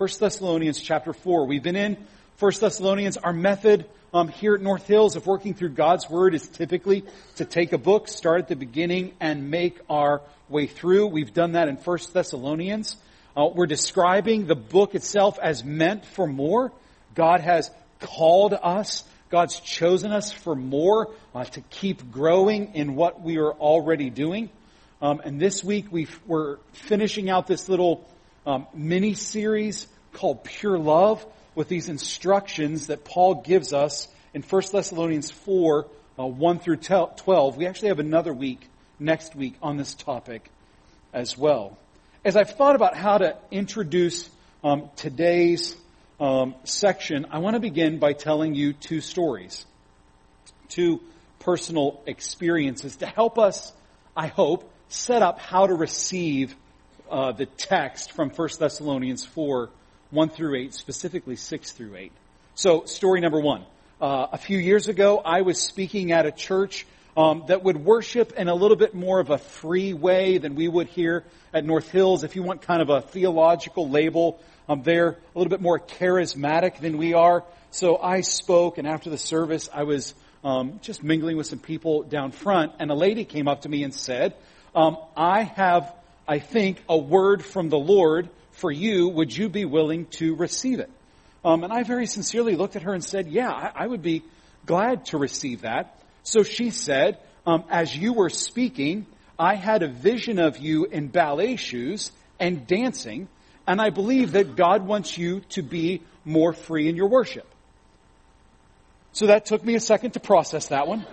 1 Thessalonians chapter 4. We've been in 1 Thessalonians. Our method here at North Hills of working through God's Word is typically to take a book, start at the beginning, and make our way through. We've done that in 1 Thessalonians. We're describing the book itself as meant for more. God has called us. God's chosen us for more, to keep growing in what we are already doing. And this week we're finishing out this little mini-series called Pure Love with these instructions that Paul gives us in 1 Thessalonians 4, 1 through 12. We actually have another week next week on this topic as well. As I've thought about how to introduce today's section, I want to begin by telling you two stories, two personal experiences to help us, I hope, set up how to receive the text from 1 Thessalonians 4, 1 through 8, specifically 6 through 8. So, story number one. A few years ago, I was speaking at a church that would worship in a little bit more of a free way than we would here at North Hills. If you want kind of a theological label, they're a little bit more charismatic than we are. So I spoke, and after the service, I was just mingling with some people down front, and a lady came up to me and said, I have, I think, a word from the Lord for you. Would you be willing to receive it? And I very sincerely looked at her and said, yeah, I would be glad to receive that. So she said, as you were speaking, I had a vision of you in ballet shoes and dancing, and I believe that God wants you to be more free in your worship. So that took me a second to process that one,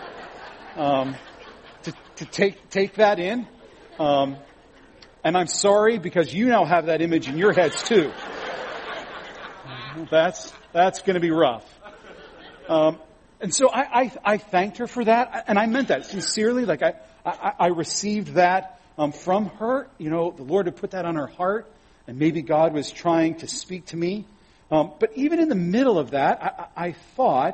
to take that in. And I'm sorry because you now have that image in your heads too. That's going to be rough. And so I thanked her for that, and I meant that sincerely. Like I received that from her. You know, the Lord had put that on her heart, and maybe God was trying to speak to me. But even in the middle of that, I thought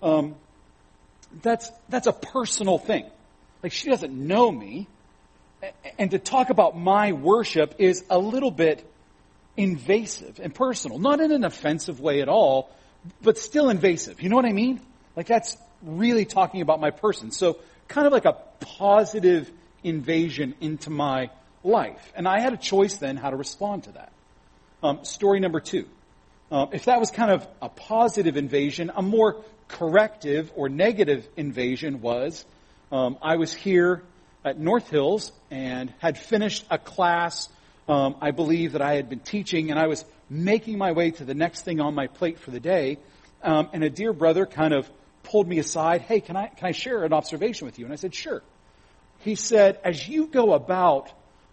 that's a personal thing. Like, she doesn't know me, and to talk about my worship is a little bit invasive and personal. Not in an offensive way at all, but still invasive. You know what I mean? Like, that's really talking about my person. So kind of like a positive invasion into my life. And I had a choice then how to respond to that. Story number two. If that was kind of a positive invasion, a more corrective or negative invasion was, I was here at North Hills and had finished a class, I believe, that I had been teaching, and I was making my way to the next thing on my plate for the day. And a dear brother kind of pulled me aside. Hey, can I share an observation with you? And I said, sure. He said, as you go about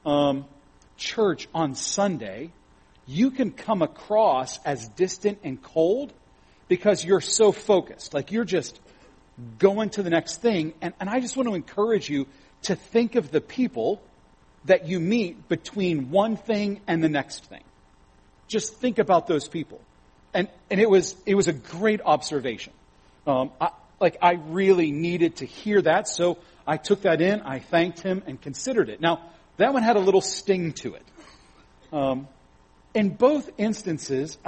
church on Sunday, you can come across as distant and cold because you're so focused. Like, you're just going to the next thing. And I just want to encourage you to think of the people that you meet between one thing and the next thing. Just think about those people. And it was a great observation. I really needed to hear that, so I took that in, I thanked him, and considered it. Now, that one had a little sting to it. In both instances,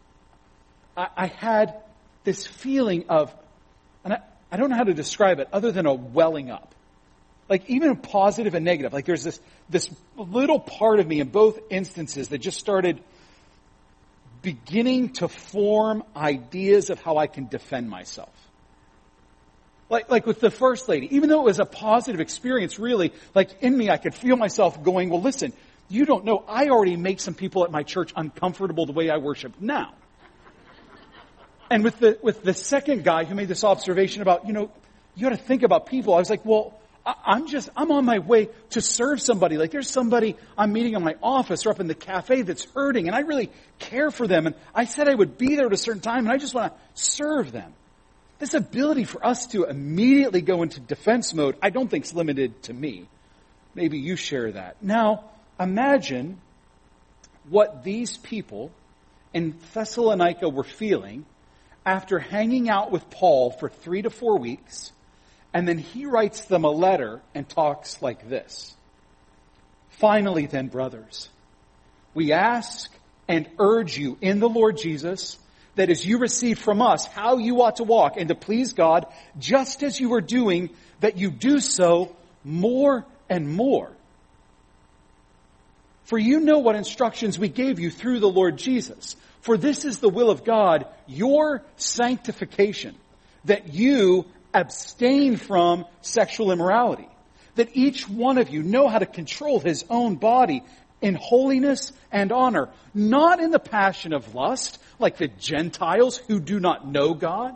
I had this feeling of, and I don't know how to describe it other than a welling up. Like, even positive and negative. Like, there's this little part of me in both instances that just started beginning to form ideas of how I can defend myself. Like with the first lady, even though it was a positive experience, really, like in me, I could feel myself going, well, listen, you don't know, I already make some people at my church uncomfortable the way I worship now. And with the second guy who made this observation about, you got to think about people, I was like, well, I'm on my way to serve somebody. Like, there's somebody I'm meeting in my office or up in the cafe that's hurting, and I really care for them. And I said I would be there at a certain time, and I just want to serve them. This ability for us to immediately go into defense mode, I don't think is limited to me. Maybe you share that. Now, imagine what these people in Thessalonica were feeling after hanging out with Paul for 3 to 4 weeks. And then he writes them a letter and talks like this. Finally then, brothers, we ask and urge you in the Lord Jesus that as you receive from us how you ought to walk and to please God, just as you are doing, that you do so more and more. For you know what instructions we gave you through the Lord Jesus. For this is the will of God, your sanctification, that you abstain from sexual immorality, that each one of you know how to control his own body in holiness and honor, not in the passion of lust, like the Gentiles who do not know God,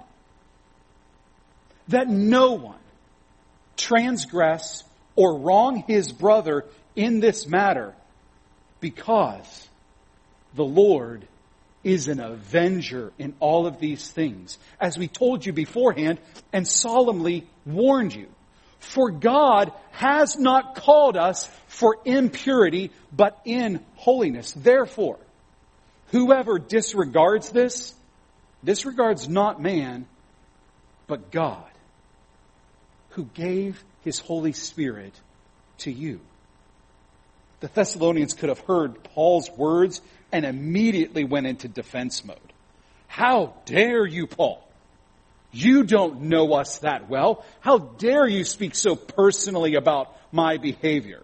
that no one transgress or wrong his brother in this matter, because the Lord is an avenger in all of these things, as we told you beforehand and solemnly warned you. For God has not called us for impurity, but in holiness. Therefore, whoever disregards this, disregards not man, but God, who gave his Holy Spirit to you. The Thessalonians could have heard Paul's words and immediately went into defense mode. How dare you, Paul? You don't know us that well. How dare you speak so personally about my behavior?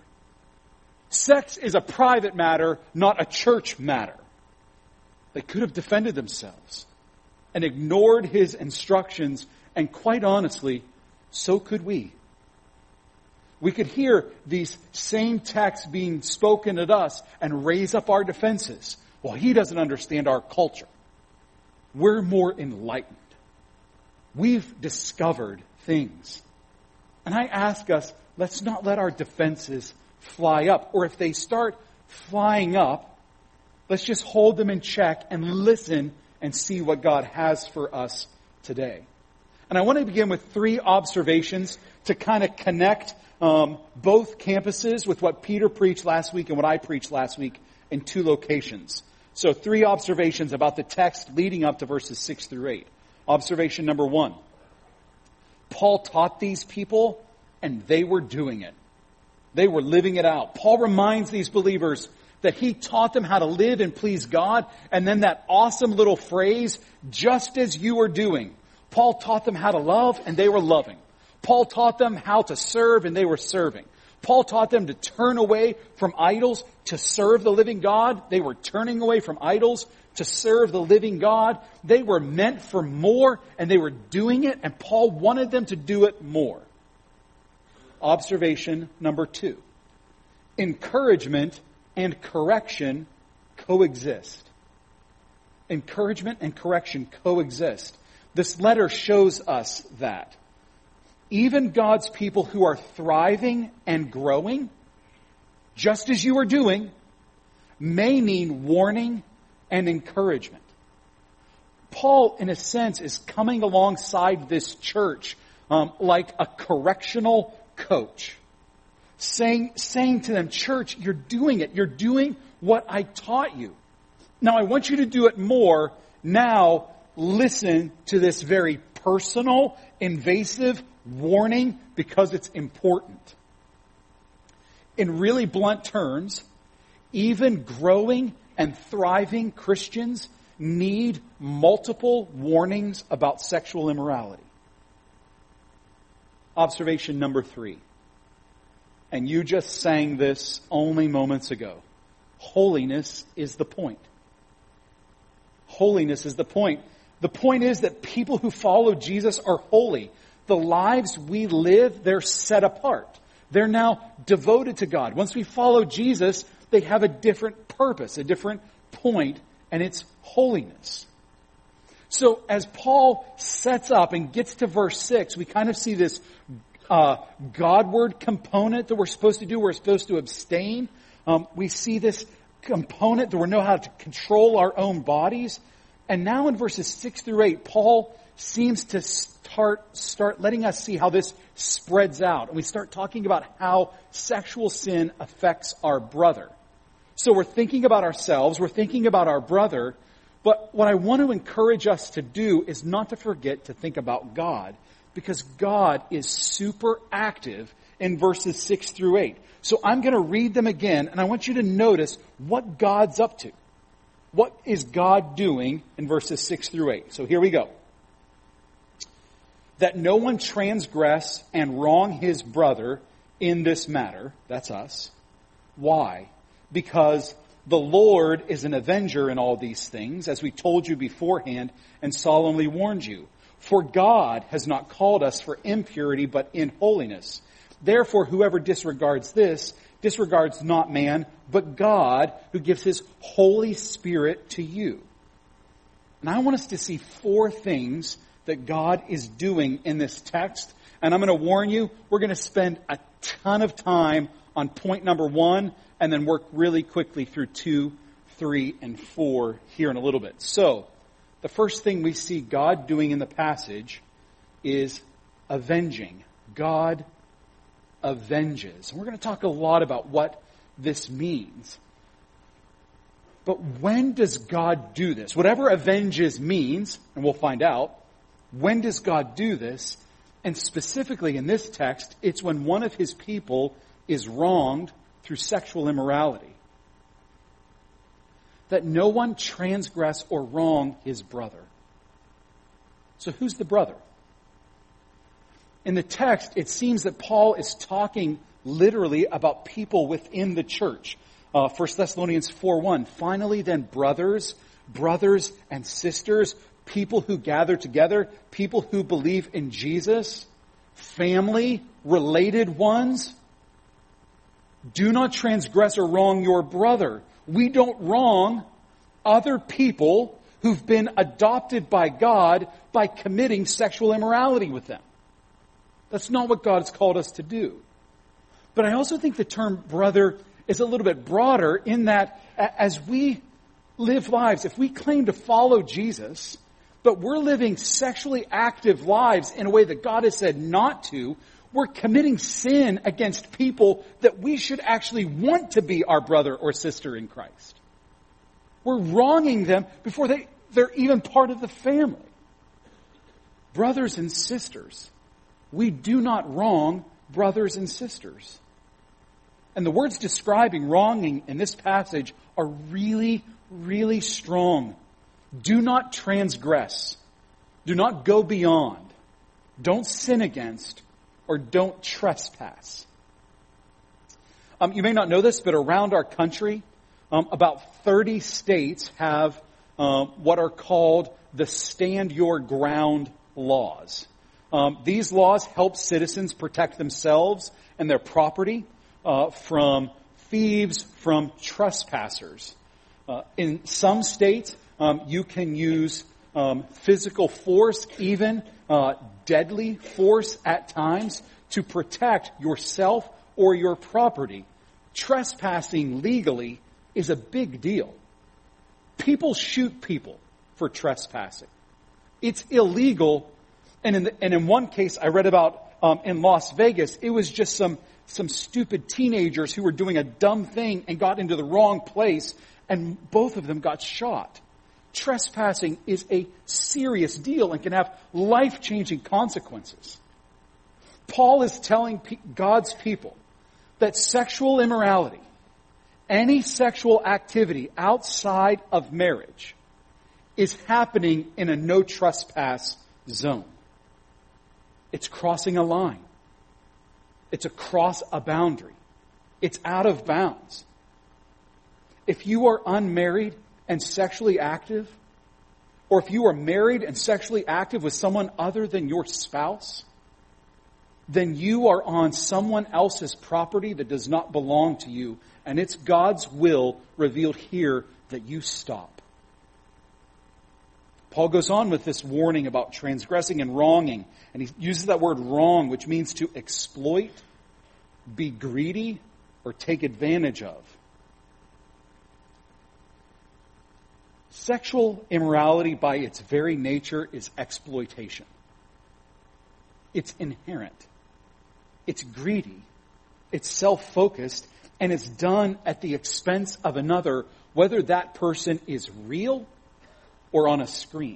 Sex is a private matter, not a church matter. They could have defended themselves and ignored his instructions, and quite honestly, so could we. We could hear these same texts being spoken at us and raise up our defenses. Well, he doesn't understand our culture. We're more enlightened. We've discovered things. And I ask us, let's not let our defenses fly up. Or if they start flying up, let's just hold them in check and listen and see what God has for us today. And I want to begin with 3 observations to kind of connect both campuses with what Peter preached last week and what I preached last week in 2 locations. So 3 observations about the text leading up to verses 6 through 8. Observation number 1. Paul taught these people and they were doing it. They were living it out. Paul reminds these believers that he taught them how to live and please God. And then that awesome little phrase, just as you are doing. Paul taught them how to love and they were loving. Paul taught them how to serve and they were serving. Paul taught them to turn away from idols to serve the living God. They were turning away from idols to serve the living God. They were meant for more and they were doing it, and Paul wanted them to do it more. Observation number 2. Encouragement and correction coexist. Encouragement and correction coexist. This letter shows us that. Even God's people who are thriving and growing, just as you are doing, may need warning and encouragement. Paul, in a sense, is coming alongside this church like a correctional coach, saying to them, church, you're doing it. You're doing what I taught you. Now, I want you to do it more. Now, listen to this very personal, invasive warning, because it's important. In really blunt terms, even growing and thriving Christians need multiple warnings about sexual immorality. Observation number 3. And you just sang this only moments ago. Holiness is the point. Holiness is the point. The point is that people who follow Jesus are holy. The lives we live, they're set apart. They're now devoted to God. Once we follow Jesus, they have a different purpose, a different point, and it's holiness. So as Paul sets up and gets to verse 6, we kind of see this Godward component that we're supposed to do. We're supposed to abstain. We see this component that we know how to control our own bodies. And now in verses 6 through 8, Paul seems to start letting us see how this spreads out. And we start talking about how sexual sin affects our brother. So we're thinking about ourselves, we're thinking about our brother, but what I want to encourage us to do is not to forget to think about God, because God is super active in verses 6 through 8. So I'm going to read them again, and I want you to notice what God's up to. What is God doing in verses 6 through 8? So here we go. That no one transgress and wrong his brother in this matter. That's us. Why? Because the Lord is an avenger in all these things, as we told you beforehand and solemnly warned you. For God has not called us for impurity, but in holiness. Therefore, whoever disregards this, disregards not man, but God, who gives His Holy Spirit to you. And I want us to see 4 things that God is doing in this text. And I'm going to warn you, we're going to spend a ton of time on point number 1, and then work really quickly through 2, 3, and 4 here in a little bit. So, the first thing we see God doing in the passage is avenging. God avenges. And we're going to talk a lot about what this means. But when does God do this? Whatever avenges means, and we'll find out, when does God do this? And specifically in this text, it's when one of His people is wronged through sexual immorality. That no one transgress or wrong his brother. So who's the brother? In the text, it seems that Paul is talking literally about people within the church. 1 Thessalonians 4:1. Finally then, brothers and sisters, people who gather together, people who believe in Jesus, family, related ones, do not transgress or wrong your brother. We don't wrong other people who've been adopted by God by committing sexual immorality with them. That's not what God has called us to do. But I also think the term brother is a little bit broader in that as we live lives, if we claim to follow Jesus, but we're living sexually active lives in a way that God has said not to, we're committing sin against people that we should actually want to be our brother or sister in Christ. We're wronging them before they're even part of the family. Brothers and sisters, we do not wrong brothers and sisters. And the words describing wronging in this passage are really, really strong. Do not transgress. Do not go beyond. Don't sin against. Or don't trespass. You may not know this, but around our country, about 30 states have what are called the Stand Your Ground laws. These laws help citizens protect themselves and their property from thieves, from trespassers. In some states, you can use physical force, even deadly force at times, to protect yourself or your property. Trespassing legally is a big deal. People shoot people for trespassing. It's illegal. And in one case I read about in Las Vegas, it was just some stupid teenagers who were doing a dumb thing and got into the wrong place, and both of them got shot. Trespassing is a serious deal and can have life-changing consequences. Paul is telling God's people that sexual immorality, any sexual activity outside of marriage, is happening in a no trespass zone. It's crossing a line. It's across a boundary. It's out of bounds. If you are unmarried and sexually active, or if you are married and sexually active with someone other than your spouse, then you are on someone else's property that does not belong to you, and it's God's will revealed here that you stop. Paul goes on with this warning about transgressing and wronging, and he uses that word wrong, which means to exploit, be greedy, or take advantage of. Sexual immorality by its very nature is exploitation. It's inherent. It's greedy. It's self-focused. And it's done at the expense of another, whether that person is real or on a screen.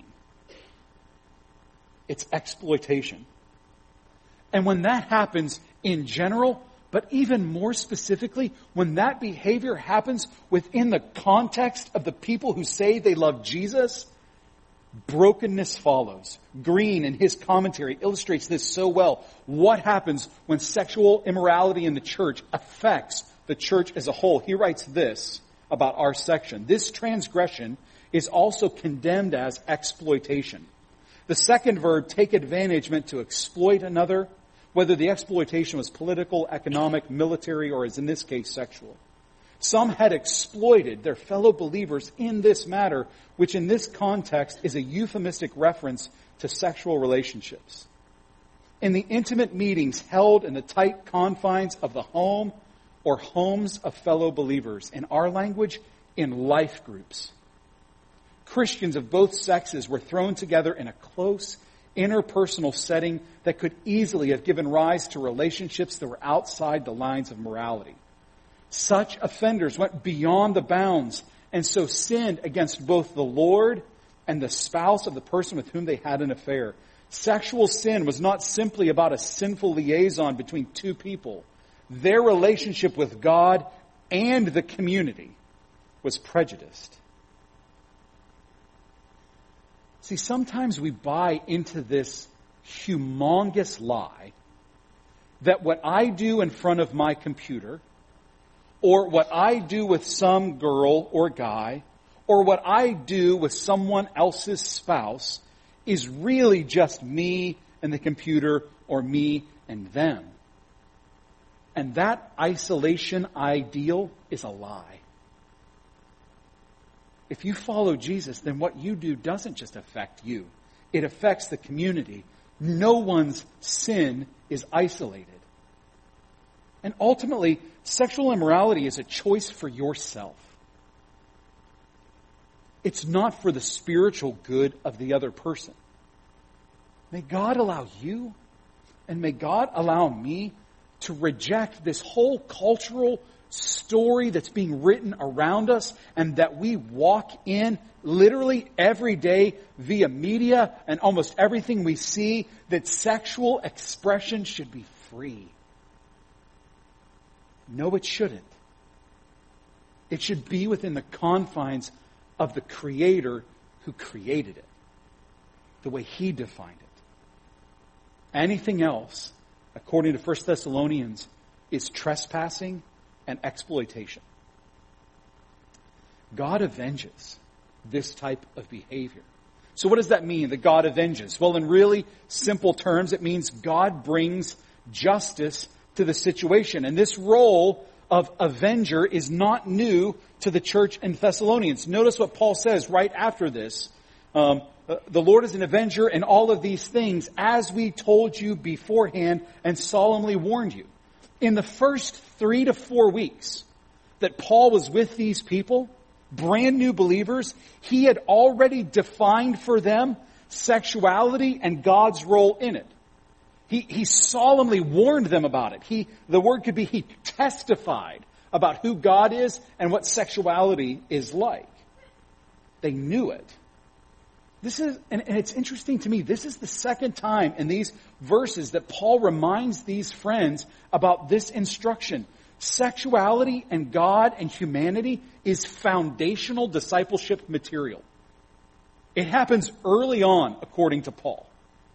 It's exploitation. And when that happens, in general, But even more specifically, when that behavior happens within the context of the people who say they love Jesus, brokenness follows. Green, in his commentary, illustrates this so well. What happens when sexual immorality in the church affects the church as a whole? He writes this about our section. This transgression is also condemned as exploitation. The second verb, take advantage, meant to exploit another, whether the exploitation was political, economic, military, or as in this case, sexual. Some had exploited their fellow believers in this matter, which in this context is a euphemistic reference to sexual relationships. In the intimate meetings held in the tight confines of the home or homes of fellow believers, in our language, in life groups. Christians of both sexes were thrown together in a close, interpersonal setting that could easily have given rise to relationships that were outside the lines of morality. Such offenders went beyond the bounds and so sinned against both the Lord and the spouse of the person with whom they had an affair. Sexual sin was not simply about a sinful liaison between two people. Their relationship with God and the community was prejudiced. See, sometimes we buy into this humongous lie that what I do in front of my computer, or what I do with some girl or guy, or what I do with someone else's spouse is really just me and the computer, or me and them. And that isolation ideal is a lie. If you follow Jesus, then what you do doesn't just affect you. It affects the community. No one's sin is isolated. And ultimately, sexual immorality is a choice for yourself. It's not for the spiritual good of the other person. May God allow you, and may God allow me, to reject this whole cultural story that's being written around us and that we walk in literally every day via media and almost everything we see, that sexual expression should be free. No, it shouldn't. It should be within the confines of the Creator who created it, the way He defined it. Anything else, according to 1 Thessalonians, is trespassing and exploitation. God avenges this type of behavior. So what does that mean, that God avenges? Well, in really simple terms, it means God brings justice to the situation. And this role of avenger is not new to the church in Thessalonians. Notice what Paul says right after this. The Lord is an avenger in all of these things, as we told you beforehand and solemnly warned you. In the first 3 to 4 weeks that Paul was with these people, brand new believers, he had already defined for them sexuality and God's role in it. He solemnly warned them about it. The word could be he testified about who God is and what sexuality is like. They knew it. And it's interesting to me, this is the second time in these verses that Paul reminds these friends about this instruction. Sexuality and God and humanity is foundational discipleship material. It happens early on, according to Paul.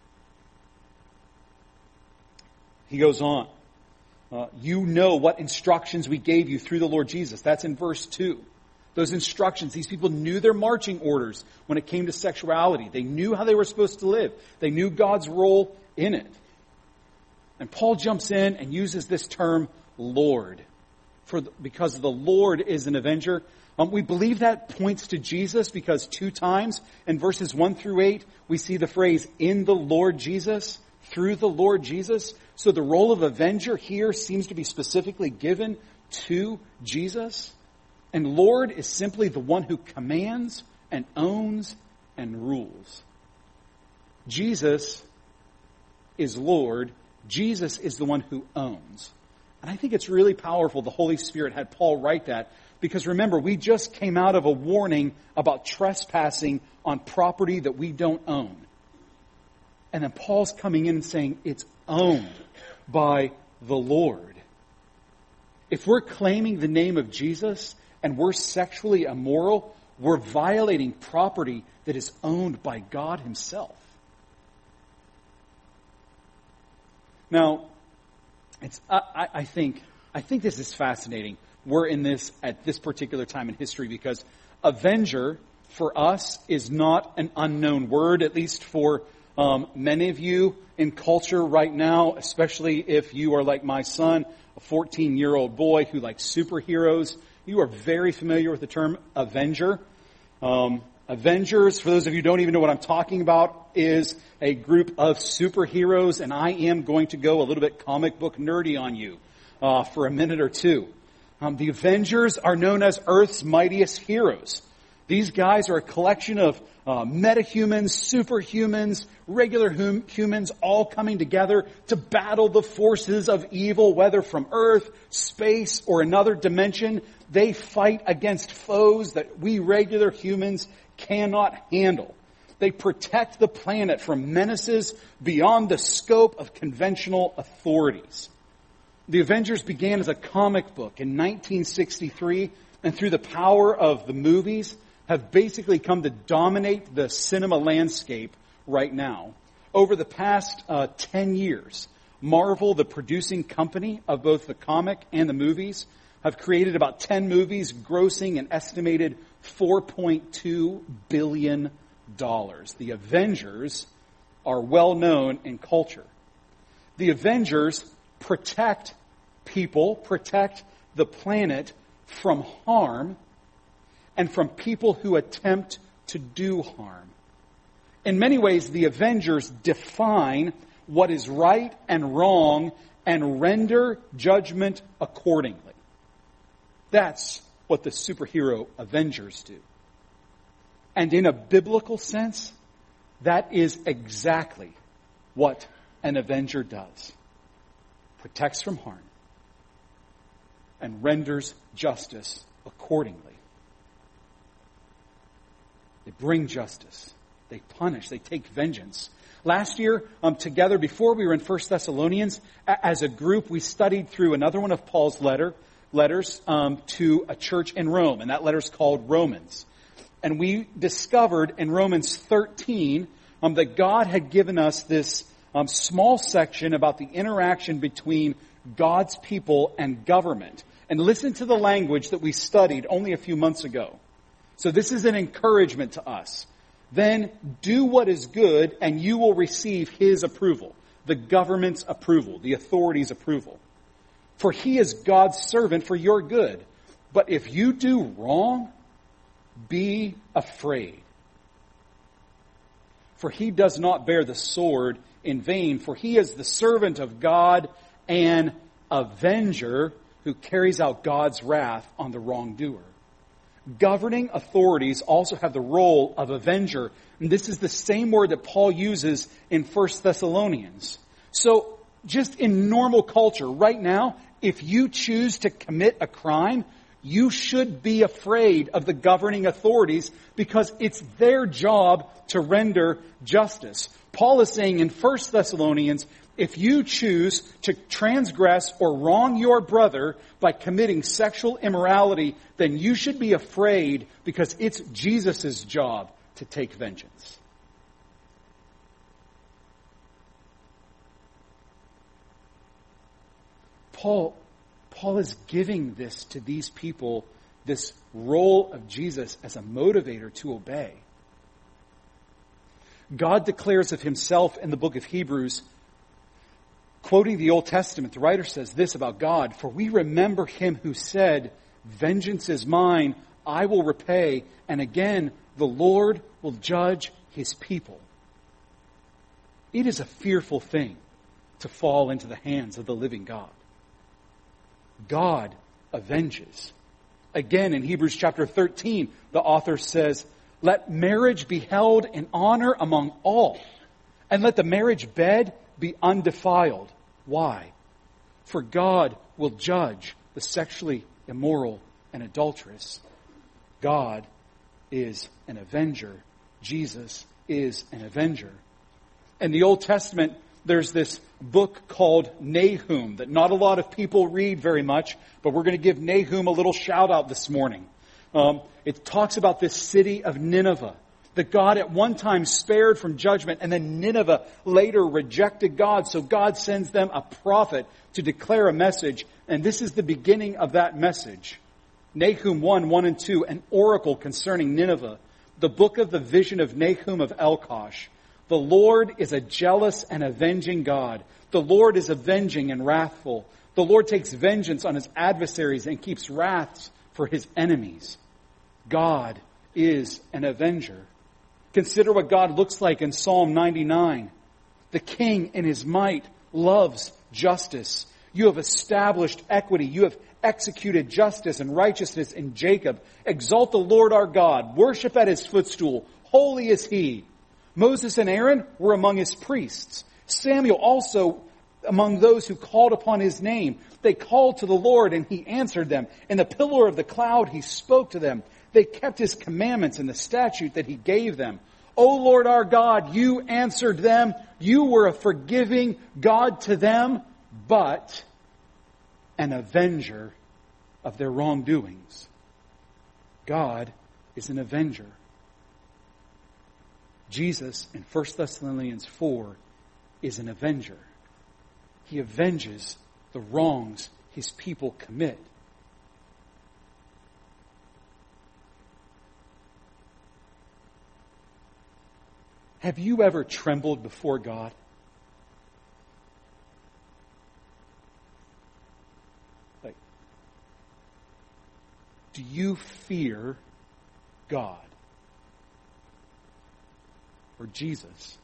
He goes on. You know what instructions we gave you through the Lord Jesus. That's in verse 2. Those instructions, these people knew their marching orders when it came to sexuality. They knew how they were supposed to live. They knew God's role in it. And Paul jumps in and uses this term, Lord, because the Lord is an avenger. We believe that points to Jesus because 2 times in verses 1 through 8, we see the phrase, in the Lord Jesus, through the Lord Jesus. So the role of avenger here seems to be specifically given to Jesus. And Lord is simply the one who commands and owns and rules. Jesus is Lord. Jesus is the one who owns. And I think it's really powerful the Holy Spirit had Paul write that, because remember, we just came out of a warning about trespassing on property that we don't own. And then Paul's coming in and saying it's owned by the Lord. If we're claiming the name of Jesus and we're sexually immoral, we're violating property that is owned by God himself. Now, I think this is fascinating. We're in this at this particular time in history because avenger for us is not an unknown word, at least for many of you in culture right now, especially if you are like my son, a 14-year-old boy who likes superheroes. You are very familiar with the term avenger. Avengers, for those of you who don't even know what I'm talking about, is a group of superheroes, and I am going to go a little bit comic book nerdy on you for a minute or two. The Avengers are known as Earth's mightiest heroes. These guys are a collection of metahumans, superhumans, regular humans, all coming together to battle the forces of evil, whether from Earth, space, or another dimension. They fight against foes that we regular humans cannot handle. They protect the planet from menaces beyond the scope of conventional authorities. The Avengers began as a comic book in 1963, and through the power of the movies, have basically come to dominate the cinema landscape right now. Over the past 10 years, Marvel, the producing company of both the comic and the movies, have created about 10 movies grossing an estimated $4.2 billion. The Avengers are well known in culture. The Avengers protect people, protect the planet from harm and from people who attempt to do harm. In many ways, the Avengers define what is right and wrong and render judgment accordingly. That's what the superhero Avengers do. And in a biblical sense, that is exactly what an Avenger does. Protects from harm and renders justice accordingly. They bring justice. They punish. They take vengeance. Last year, together, before we were in 1 Thessalonians, as a group, we studied through another one of Paul's letters to a church in Rome, and that letter's called Romans. And we discovered in Romans 13 that God had given us this small section about the interaction between God's people and government. And listen to the language that we studied only a few months ago. So this is an encouragement to us. Then do what is good and you will receive his approval, the government's approval, the authority's approval. For he is God's servant for your good. But if you do wrong, be afraid. For he does not bear the sword in vain, for he is the servant of God and avenger who carries out God's wrath on the wrongdoer. Governing authorities also have the role of avenger. And this is the same word that Paul uses in 1 Thessalonians. So just in normal culture right now, if you choose to commit a crime, you should be afraid of the governing authorities because it's their job to render justice. Paul is saying in 1 Thessalonians, if you choose to transgress or wrong your brother by committing sexual immorality, then you should be afraid because it's Jesus' job to take vengeance. Paul is giving this to these people, this role of Jesus as a motivator to obey. God declares of himself in the book of Hebrews, quoting the Old Testament, the writer says this about God, "For we remember him who said, 'Vengeance is mine, I will repay,' and again, 'The Lord will judge his people.'" It is a fearful thing to fall into the hands of the living God. God avenges. Again, in Hebrews chapter 13, the author says, "Let marriage be held in honor among all, and let the marriage bed be undefiled." Why? For God will judge the sexually immoral and adulterous. God is an avenger. Jesus is an avenger. In the Old Testament, there's this book called Nahum that not a lot of people read very much, but we're going to give Nahum a little shout out this morning. It talks about this city of Nineveh that God at one time spared from judgment, and then Nineveh later rejected God, so God sends them a prophet to declare a message, and this is the beginning of that message. Nahum 1 and 2, an oracle concerning Nineveh, the book of the vision of Nahum of Elkosh. The Lord is a jealous and avenging God. The Lord is avenging and wrathful. The Lord takes vengeance on his adversaries and keeps wraths for his enemies. God is an avenger. Consider what God looks like in Psalm 99. The king in his might loves justice. You have established equity. You have executed justice and righteousness in Jacob. Exalt the Lord our God. Worship at his footstool. Holy is he. Moses and Aaron were among his priests. Samuel also among those who called upon his name. They called to the Lord and he answered them. In the pillar of the cloud he spoke to them. They kept his commandments and the statute that he gave them. O Lord our God, you answered them. You were a forgiving God to them, but an avenger of their wrongdoings. God is an avenger. Jesus in 1 Thessalonians 4 is an avenger. He avenges the wrongs his people commit. Have you ever trembled before God? Like, do you fear God or Jesus?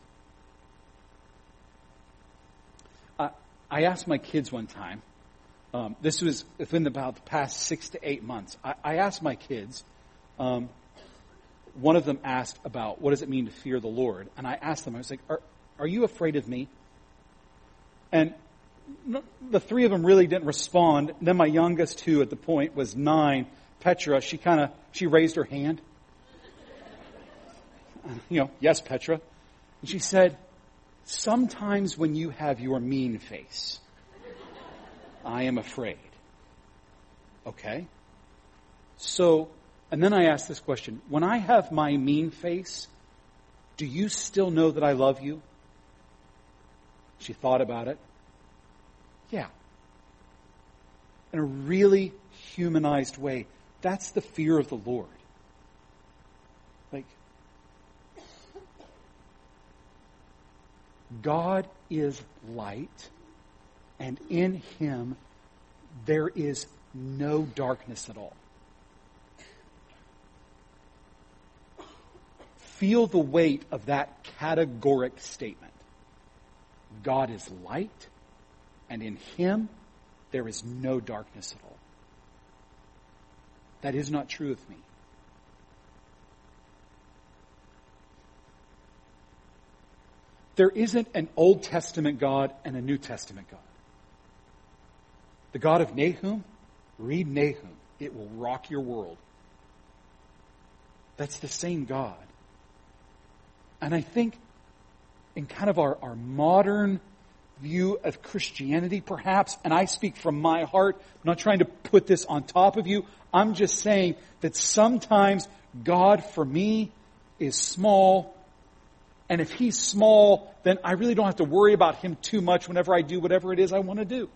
I asked my kids one time, this was within about the past 6 to 8 months. I asked my kids, one of them asked about what does it mean to fear the Lord? And I asked them, I was like, are you afraid of me? And the three of them really didn't respond. Then my youngest, who at the point was 9, Petra, she raised her hand. Yes, Petra. And she said, sometimes when you have your mean face, I am afraid. Okay. So, and then I asked this question, when I have my mean face, do you still know that I love you? She thought about it. Yeah. In a really humanized way. That's the fear of the Lord. Like, God is light, and in him there is no darkness at all. Feel the weight of that categoric statement. God is light, and in him there is no darkness at all. That is not true of me. There isn't an Old Testament God and a New Testament God. The God of Nahum, read Nahum. It will rock your world. That's the same God. And I think in kind of our modern view of Christianity, perhaps, and I speak from my heart, I'm not trying to put this on top of you. I'm just saying that sometimes God for me is small. And if he's small, then I really don't have to worry about him too much whenever I do whatever it is I want to do.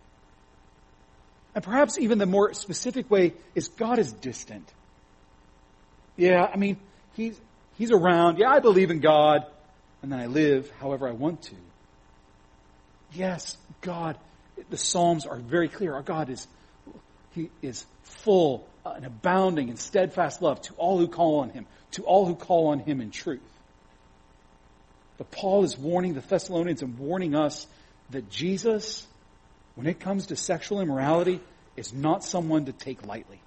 And perhaps even the more specific way is God is distant. Yeah, I mean, he's around. Yeah, I believe in God. And then I live however I want to. Yes, God, the Psalms are very clear. Our God he is full and abounding in steadfast love to all who call on him, to all who call on him in truth. But Paul is warning the Thessalonians and warning us that Jesus, when it comes to sexual immorality, is not someone to take lightly.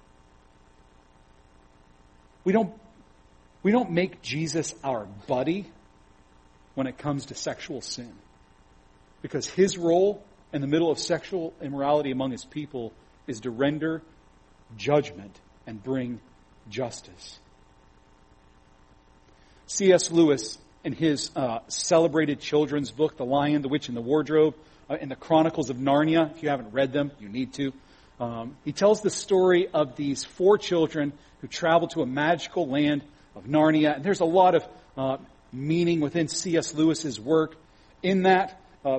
We don't make Jesus our buddy when it comes to sexual sin. Because his role in the middle of sexual immorality among his people is to render judgment and bring justice. C.S. Lewis in his celebrated children's book, The Lion, the Witch, and the Wardrobe, in the Chronicles of Narnia. If you haven't read them, you need to. He tells the story of these 4 children who travel to a magical land of Narnia. And there's a lot of meaning within C.S. Lewis's work. In that,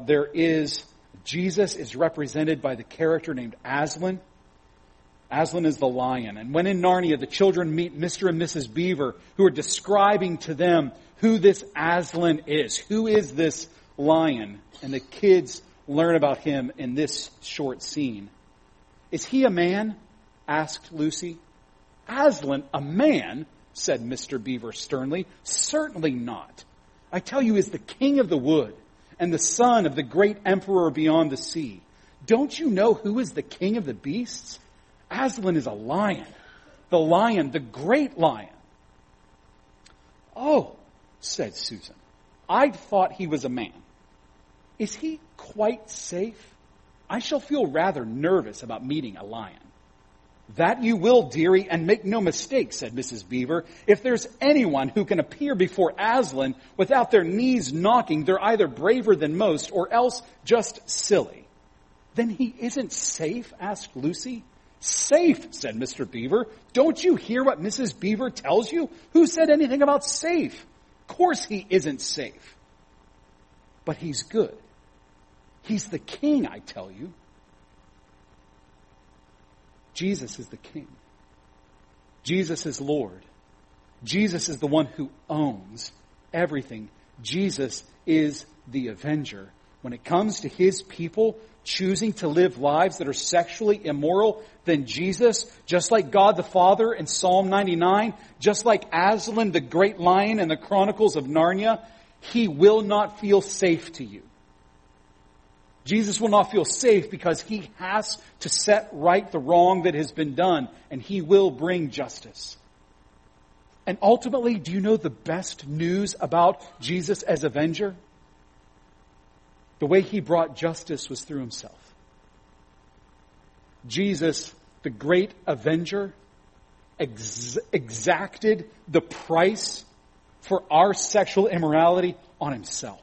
Jesus is represented by the character named Aslan. Aslan is the lion. And when in Narnia, the children meet Mr. and Mrs. Beaver, who are describing to them who this Aslan is. Who is this lion? And the kids learn about him in this short scene. Is he a man? Asked Lucy. Aslan, a man? Said Mr. Beaver sternly. Certainly not. I tell you, he is the king of the wood and the son of the great emperor beyond the sea. Don't you know who is the king of the beasts? Aslan is a lion, the great lion. Oh, said Susan, I'd thought he was a man. Is he quite safe? I shall feel rather nervous about meeting a lion. That you will, dearie, and make no mistake, said Mrs. Beaver. If there's anyone who can appear before Aslan without their knees knocking, they're either braver than most or else just silly. Then he isn't safe? Asked Lucy. Safe, said Mr. Beaver. Don't you hear what Mrs. Beaver tells you? Who said anything about safe? Of course he isn't safe. But he's good. He's the king, I tell you. Jesus is the king. Jesus is Lord. Jesus is the one who owns everything. Jesus is the avenger. When it comes to his people choosing to live lives that are sexually immoral, then Jesus, just like God the Father in Psalm 99, just like Aslan, the great lion in the Chronicles of Narnia, he will not feel safe to you. Jesus will not feel safe because he has to set right the wrong that has been done, and he will bring justice. And ultimately, do you know the best news about Jesus as avenger? The way he brought justice was through himself. Jesus, the great avenger, exacted the price for our sexual immorality on himself.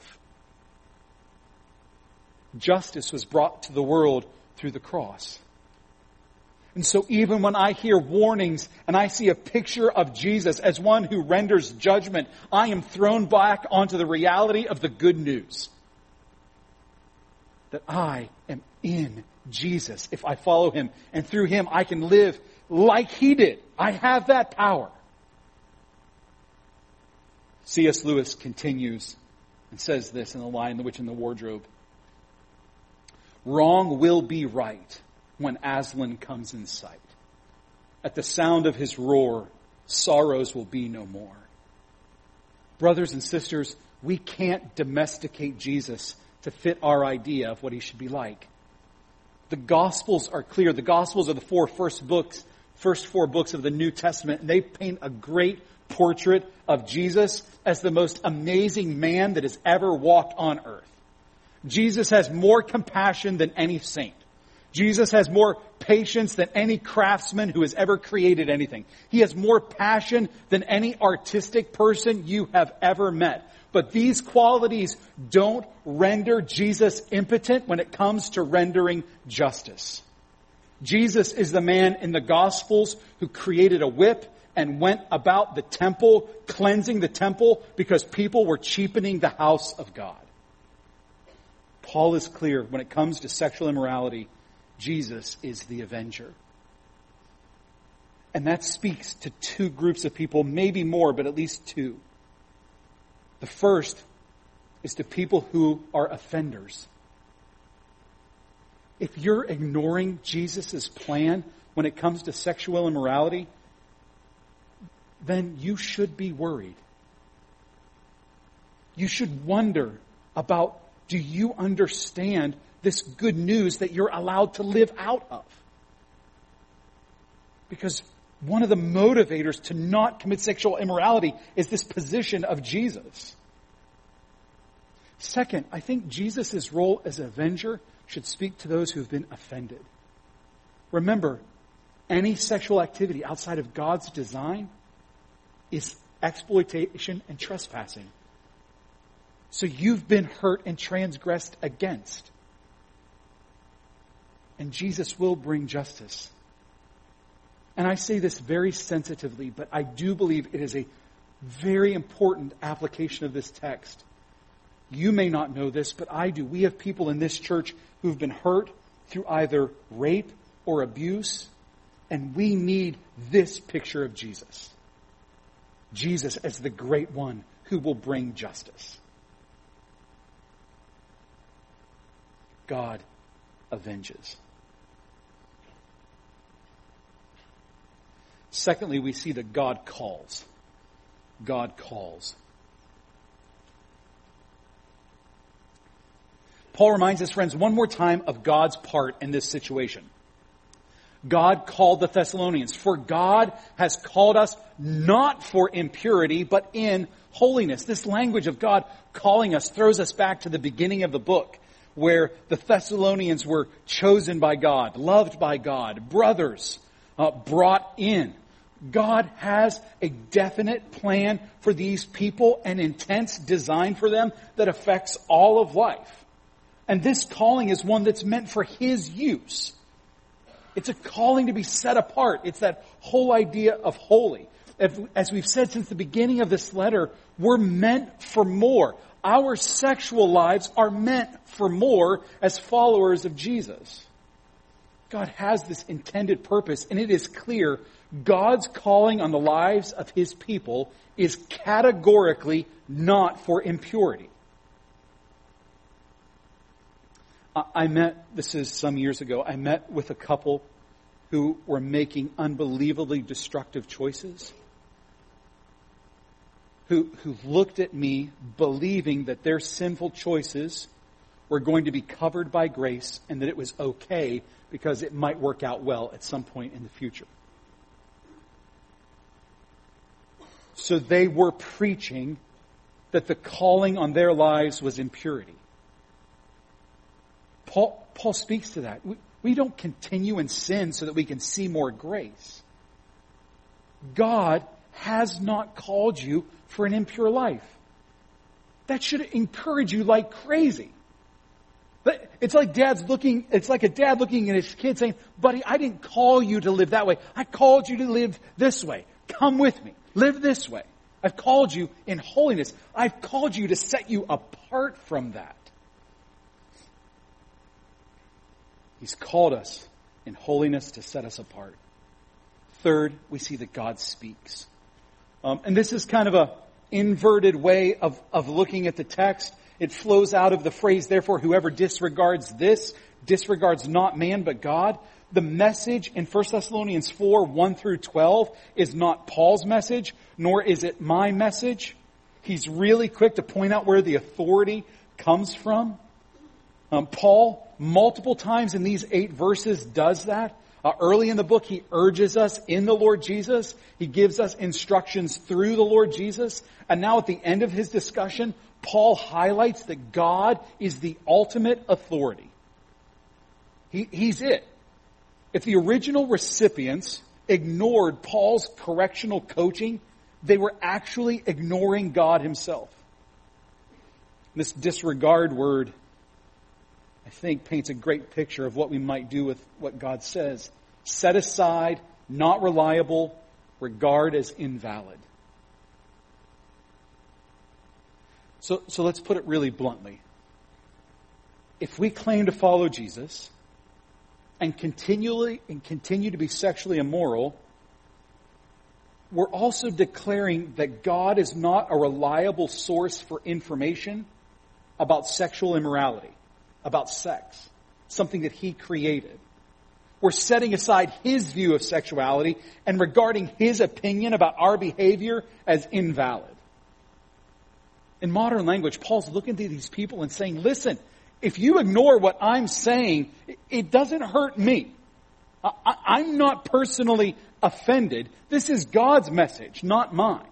Justice was brought to the world through the cross. And so even when I hear warnings and I see a picture of Jesus as one who renders judgment, I am thrown back onto the reality of the good news. That I am in Jesus if I follow him. And through him I can live like he did. I have that power. C.S. Lewis continues and says this in The Lion, the Witch, and the Wardrobe. Wrong will be right when Aslan comes in sight. At the sound of his roar, sorrows will be no more. Brothers and sisters, we can't domesticate Jesus to fit our idea of what he should be like. The Gospels are clear. The Gospels are the first four books of the New Testament, and they paint a great portrait of Jesus as the most amazing man that has ever walked on earth. Jesus has more compassion than any saint. Jesus has more patience than any craftsman who has ever created anything. He has more passion than any artistic person you have ever met. But these qualities don't render Jesus impotent when it comes to rendering justice. Jesus is the man in the Gospels who created a whip and went about the temple, cleansing the temple because people were cheapening the house of God. Paul is clear when it comes to sexual immorality, Jesus is the avenger. And that speaks to two groups of people, maybe more, but at least two. The first is to people who are offenders. If you're ignoring Jesus' plan when it comes to sexual immorality, then you should be worried. You should wonder about, do you understand this good news that you're allowed to live out of? Because one of the motivators to not commit sexual immorality is this position of Jesus. Second, I think Jesus' role as avenger should speak to those who've been offended. Remember, any sexual activity outside of God's design is exploitation and trespassing. So you've been hurt and transgressed against. And Jesus will bring justice. And I say this very sensitively, but I do believe it is a very important application of this text. You may not know this, but I do. We have people in this church who've been hurt through either rape or abuse, and we need this picture of Jesus. Jesus as the great one who will bring justice. God avenges. Secondly, we see that God calls. God calls. Paul reminds us, friends, one more time of God's part in this situation. God called the Thessalonians, for God has called us not for impurity, but in holiness. This language of God calling us throws us back to the beginning of the book, where the Thessalonians were chosen by God, loved by God, brothers, brought in. God has a definite plan for these people, an intense design for them that affects all of life. And this calling is one that's meant for His use. It's a calling to be set apart. It's that whole idea of holy. As we've said since the beginning of this letter, we're meant for more. Our sexual lives are meant for more as followers of Jesus. God has this intended purpose, and it is clear God's calling on the lives of His people is categorically not for impurity. this is some years ago, I met with a couple who were making unbelievably destructive choices, who looked at me believing that their sinful choices were going to be covered by grace and that it was okay because it might work out well at some point in the future. So they were preaching that the calling on their lives was impurity. Paul speaks to that. We don't continue in sin so that we can see more grace. God has not called you for an impure life. That should encourage you like crazy. It's like a dad looking at his kid saying, "Buddy, I didn't call you to live that way. I called you to live this way. Come with me. Live this way. I've called you in holiness. I've called you to set you apart from that." He's called us in holiness to set us apart. Third, we see that God speaks. And this is kind of a inverted way of looking at the text. It flows out of the phrase, therefore, whoever disregards this, disregards not man but God. The message in 1 Thessalonians 4, 1 through 12 is not Paul's message, nor is it my message. He's really quick to point out where the authority comes from. Paul, multiple times in these 8 verses, does that. Early in the book, he urges us in the Lord Jesus. He gives us instructions through the Lord Jesus. And now at the end of his discussion, Paul highlights that God is the ultimate authority. He's it. If the original recipients ignored Paul's correctional coaching, they were actually ignoring God himself. This disregard word, I think, paints a great picture of what we might do with what God says. Set aside, not reliable, regard as invalid. So let's put it really bluntly. If we claim to follow Jesus and continue to be sexually immoral, we're also declaring that God is not a reliable source for information about sexual immorality, about sex, something that He created. We're setting aside His view of sexuality and regarding His opinion about our behavior as invalid. In modern language, Paul's looking to these people and saying, listen, if you ignore what I'm saying, it doesn't hurt me. I'm not personally offended. This is God's message, not mine.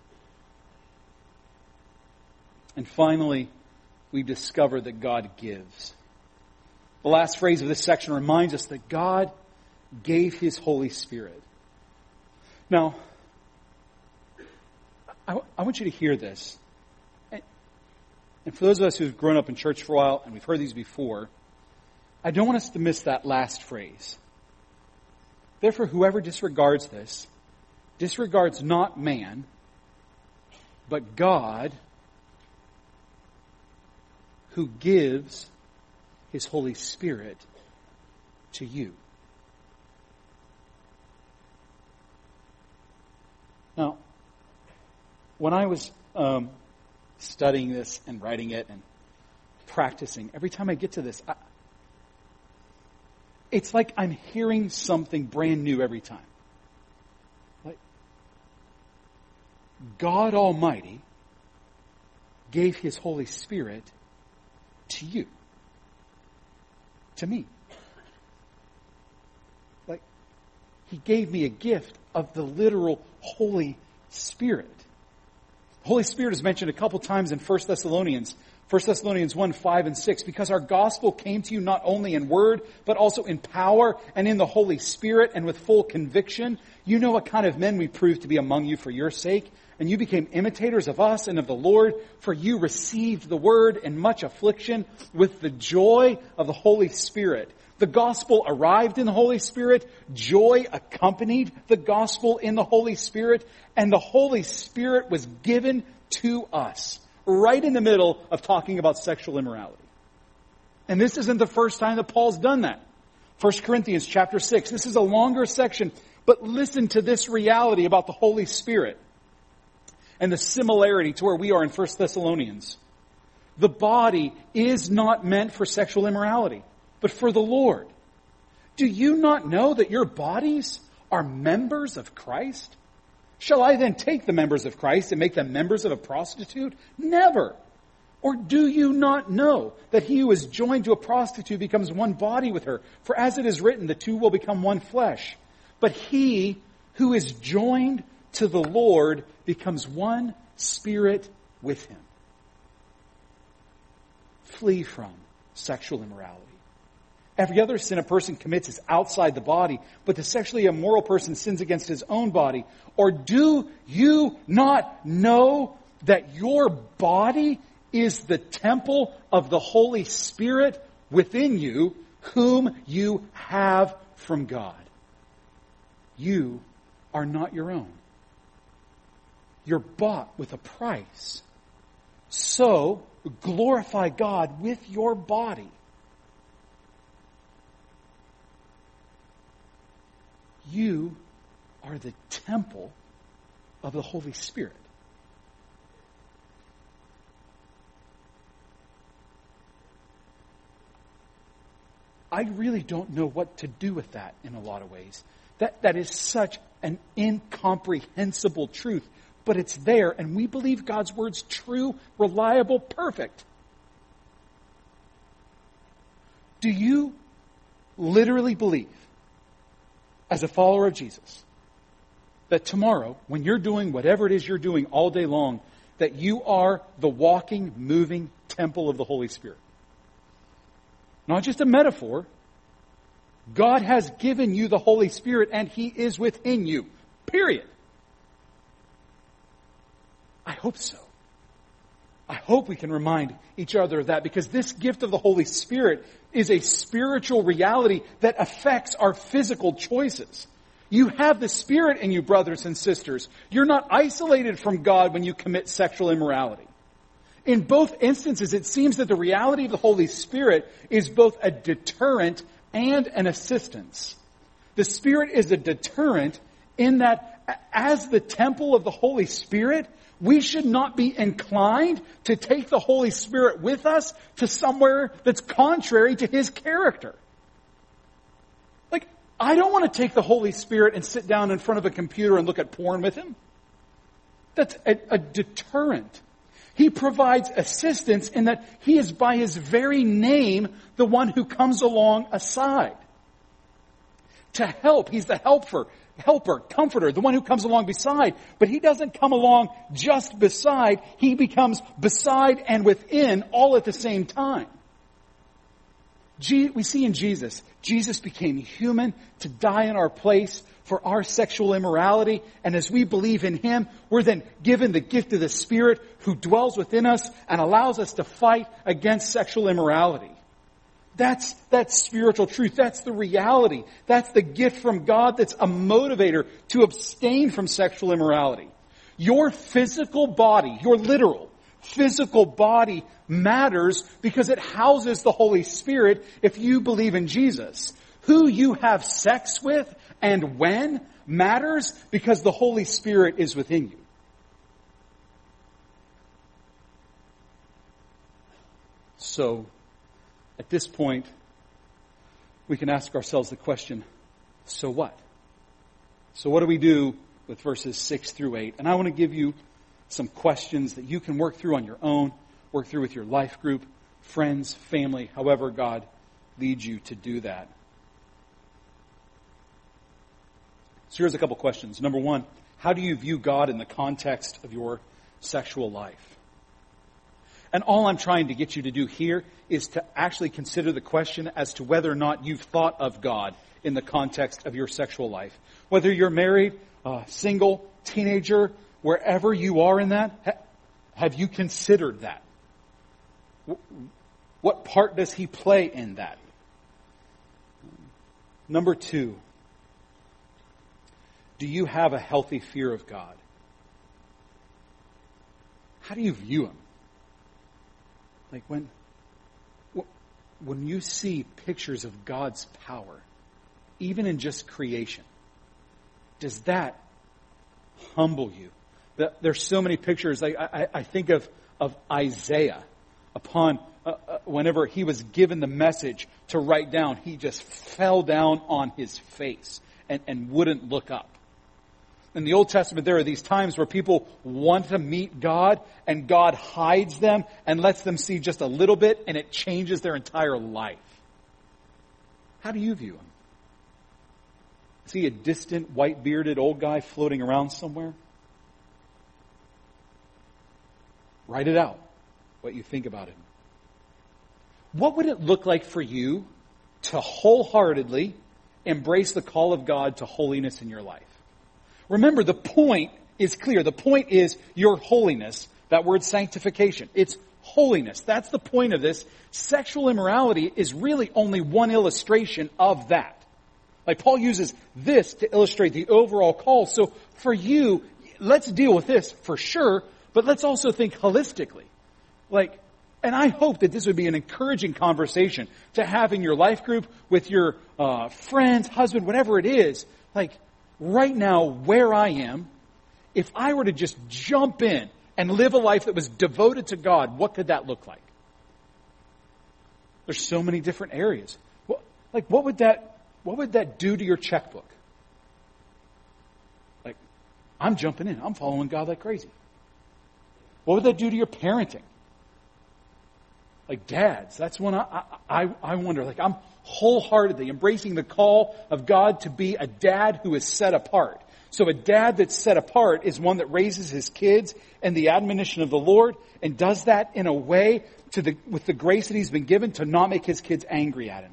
And finally, we discover that God gives. The last phrase of this section reminds us that God gave His Holy Spirit. Now, I want you to hear this. And for those of us who've grown up in church for a while, and we've heard these before, I don't want us to miss that last phrase. Therefore, whoever disregards this, disregards not man, but God, who gives His Holy Spirit to you. Now, when I was studying this and writing it and practicing, every time I get to this, it's like I'm hearing something brand new every time. Like, God Almighty gave His Holy Spirit to you. To me. Like, He gave me a gift of the literal Holy Spirit. The Holy Spirit is mentioned a couple times in 1 Thessalonians 1 5 and 6, because our gospel came to you not only in word, but also in power and in the Holy Spirit and with full conviction. You know what kind of men we proved to be among you for your sake, and you became imitators of us and of the Lord, for you received the word in much affliction with the joy of the Holy Spirit. The gospel arrived in the Holy Spirit, joy accompanied the gospel in the Holy Spirit, and the Holy Spirit was given to us. Right in the middle of talking about sexual immorality. And this isn't the first time that Paul's done that. 1 Corinthians chapter 6. This is a longer section, but listen to this reality about the Holy Spirit and the similarity to where we are in 1 Thessalonians. The body is not meant for sexual immorality, but for the Lord. Do you not know that your bodies are members of Christ? Shall I then take the members of Christ and make them members of a prostitute? Never. Or do you not know that he who is joined to a prostitute becomes one body with her? For as it is written, the two will become one flesh. But he who is joined to the Lord becomes one spirit with him. Flee from sexual immorality. Every other sin a person commits is outside the body, but the sexually immoral person sins against his own body. Or do you not know that your body is the temple of the Holy Spirit within you, whom you have from God? You are not your own. You're bought with a price. So glorify God with your body. You are the temple of the Holy Spirit. I really don't know what to do with that in a lot of ways. That is such an incomprehensible truth, but it's there, and we believe God's word's true, reliable, perfect. Do you literally believe, as a follower of Jesus, that tomorrow, when you're doing whatever it is you're doing all day long, that you are the walking, moving temple of the Holy Spirit? Not just a metaphor. God has given you the Holy Spirit and He is within you. Period. I hope so. I hope we can remind each other of that, because this gift of the Holy Spirit is a spiritual reality that affects our physical choices. You have the Spirit in you, brothers and sisters. You're not isolated from God when you commit sexual immorality. In both instances, it seems that the reality of the Holy Spirit is both a deterrent and an assistance. The Spirit is a deterrent in that as the temple of the Holy Spirit, we should not be inclined to take the Holy Spirit with us to somewhere that's contrary to His character. Like, I don't want to take the Holy Spirit and sit down in front of a computer and look at porn with Him. That's a deterrent. He provides assistance in that He is by His very name the one who comes along aside to help. He's the helper, comforter, the one who comes along beside. But He doesn't come along just beside. He becomes beside and within all at the same time. We see in Jesus became human to die in our place for our sexual immorality. And as we believe in Him, we're then given the gift of the Spirit who dwells within us and allows us to fight against sexual immorality. That's spiritual truth. That's the reality. That's the gift from God that's a motivator to abstain from sexual immorality. Your physical body, your literal physical body matters because it houses the Holy Spirit if you believe in Jesus. Who you have sex with and when matters because the Holy Spirit is within you. So, at this point, we can ask ourselves the question, so what? So what do we do with verses 6 through 8? And I want to give you some questions that you can work through on your own, work through with your life group, friends, family, however God leads you to do that. So here's a couple questions. Number one, how do you view God in the context of your sexual life? And all I'm trying to get you to do here is to actually consider the question as to whether or not you've thought of God in the context of your sexual life. Whether you're married, single, teenager, wherever you are in that, have you considered that? What part does He play in that? Number two, do you have a healthy fear of God? How do you view Him? Like when you see pictures of God's power, even in just creation, does that humble you? There's so many pictures. I think of Isaiah upon whenever he was given the message to write down, he just fell down on his face and wouldn't look up. In the Old Testament, there are these times where people want to meet God, and God hides them and lets them see just a little bit, and it changes their entire life. How do you view Him? Is He a distant, white-bearded old guy floating around somewhere? Write it out, what you think about Him. What would it look like for you to wholeheartedly embrace the call of God to holiness in your life? Remember, the point is clear. The point is your holiness. That word sanctification. It's holiness. That's the point of this. Sexual immorality is really only one illustration of that. Like Paul uses this to illustrate the overall call. So for you, let's deal with this for sure, but let's also think holistically. And I hope that this would be an encouraging conversation to have in your life group with your friends, husband, whatever it is. Right now, where I am, if I were to just jump in and live a life that was devoted to God, what could that look like? There's so many different areas. What would that do to your checkbook? I'm jumping in. I'm following God like crazy. What would that do to your parenting? Dads, that's when I wonder, I'm wholeheartedly embracing the call of God to be a dad who is set apart. So a dad that's set apart is one that raises his kids in the admonition of the Lord and does that in a way with the grace that he's been given to not make his kids angry at him.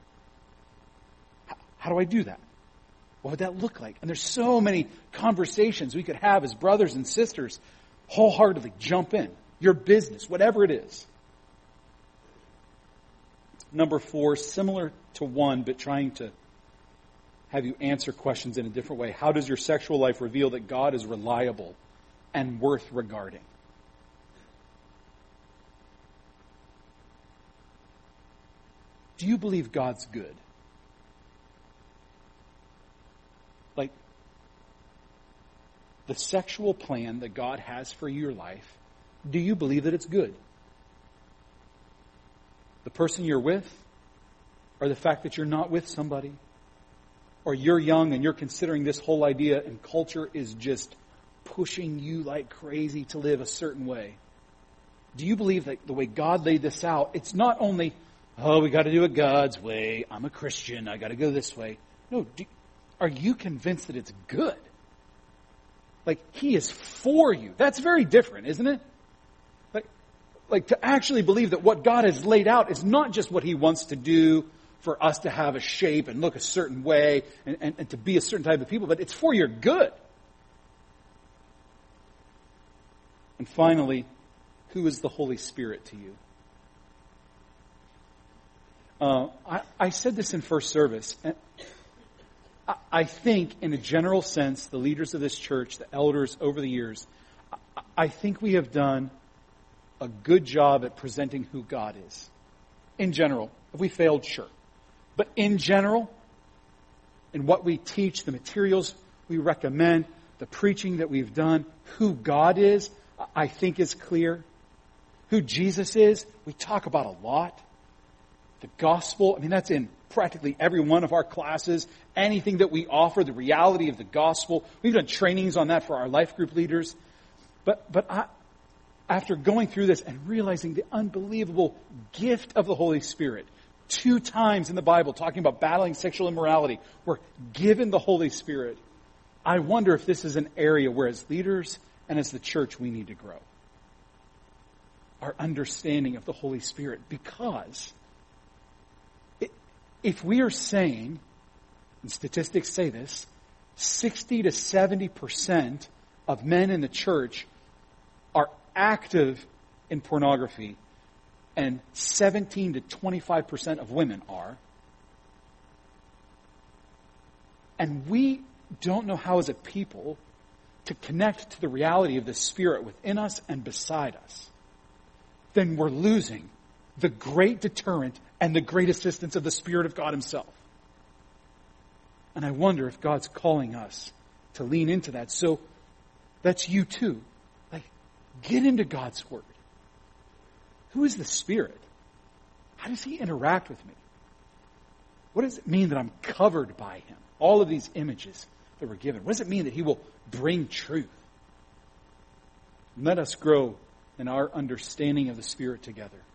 How do I do that? What would that look like? And there's so many conversations we could have as brothers and sisters. Wholeheartedly jump in. Your business, whatever it is. Number 4, similar to 1, but trying to have you answer questions in a different way. How does your sexual life reveal that God is reliable and worth regarding? Do you believe God's good? The sexual plan that God has for your life, do you believe that it's good? The person you're with, or the fact that you're not with somebody, or you're young and you're considering this whole idea and culture is just pushing you like crazy to live a certain way. Do you believe that the way God laid this out, it's not only, we got to do it God's way, I'm a Christian, I got to go this way. No, are you convinced that it's good? He is for you. That's very different, isn't it? To actually believe that what God has laid out is not just what He wants to do for us to have a shape and look a certain way and to be a certain type of people, but it's for your good. And finally, who is the Holy Spirit to you? I said this in first service. And I think, in a general sense, the leaders of this church, the elders over the years, I think we have done a good job at presenting who God is. In general. If we failed, sure. But in general, in what we teach, the materials we recommend, the preaching that we've done, who God is, I think is clear. Who Jesus is, we talk about a lot. The gospel, that's in practically every one of our classes. Anything that we offer, the reality of the gospel. We've done trainings on that for our life group leaders. But after going through this and realizing the unbelievable gift of the Holy Spirit, 2 times in the Bible talking about battling sexual immorality, we're given the Holy Spirit. I wonder if this is an area where as leaders and as the church we need to grow. Our understanding of the Holy Spirit. Because if we are saying, and statistics say this, 60 to 70% of men in the church are active in pornography, and 17 to 25% of women are. And we don't know how as a people to connect to the reality of the Spirit within us and beside us. Then we're losing the great deterrent and the great assistance of the Spirit of God Himself. And I wonder if God's calling us to lean into that. So that's you too. Get into God's Word. Who is the Spirit? How does He interact with me? What does it mean that I'm covered by Him? All of these images that we're given. What does it mean that He will bring truth? Let us grow in our understanding of the Spirit together.